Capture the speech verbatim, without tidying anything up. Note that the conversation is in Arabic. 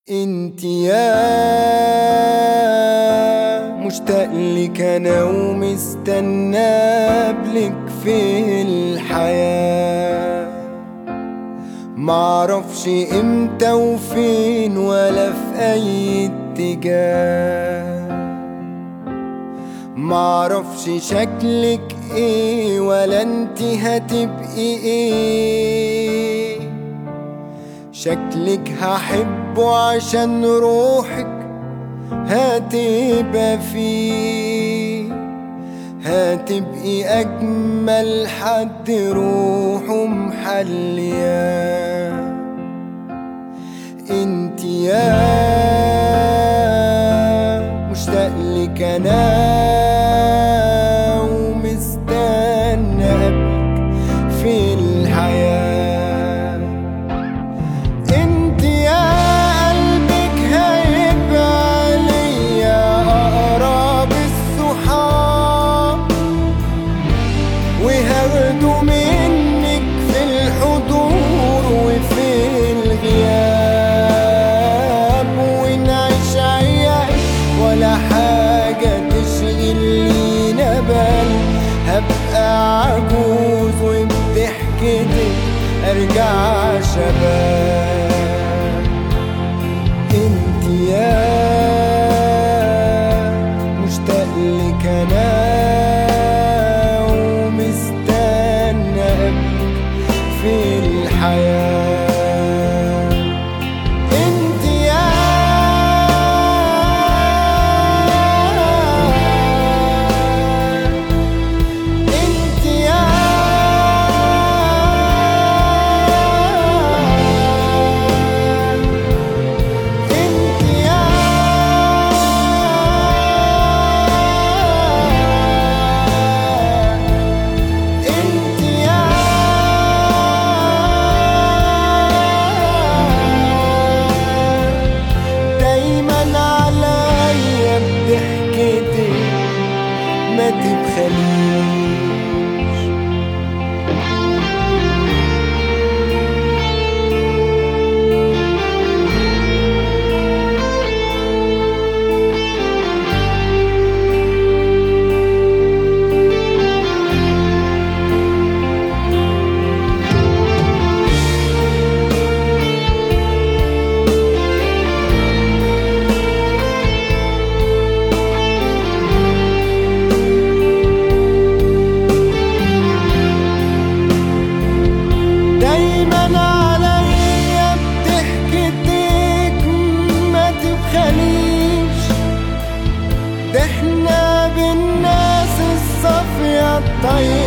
انت يا مشتاق لك انا ومستنى قبلك في الحياة، معرفش امتى وفين ولا في اي اتجاه، معرفش شكلك ايه ولا انت هتبقي ايه، شكلك هحبه عشان روحك هتبقى فيه، هتبقي أجمل حد روحه محلياه. انت يا مشتاق لك أنا ومستنى قبلك في الحياة، وهاخده منك في الحضور وفي الغياب، ونعيش عيال ولا حاجة تشغل لينا بال، هبقى عجوز وبضحكتك ارجع شباب. انت يا مشتاق لك انا في الحياة، انت يا انت يا انت يا ما تبخليش. احنا بالناس الصافية الطيبة